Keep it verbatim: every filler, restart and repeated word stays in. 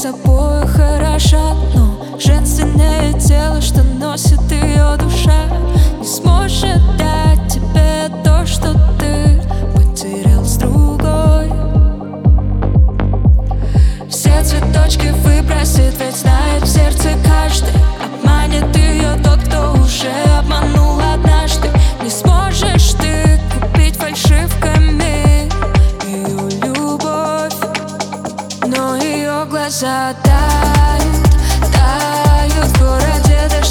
собой хороша, но женственное тело, что носит ее душа, не сможет дать тебе то, что ты потерял с другой. Все цветочки выбросит, ведь знает в сердце каждый. Обманет ее тот, кто уже обманул однажды. Не сможешь ты купить фальшивками ее любовь, но ее глаза тают, тают в городе.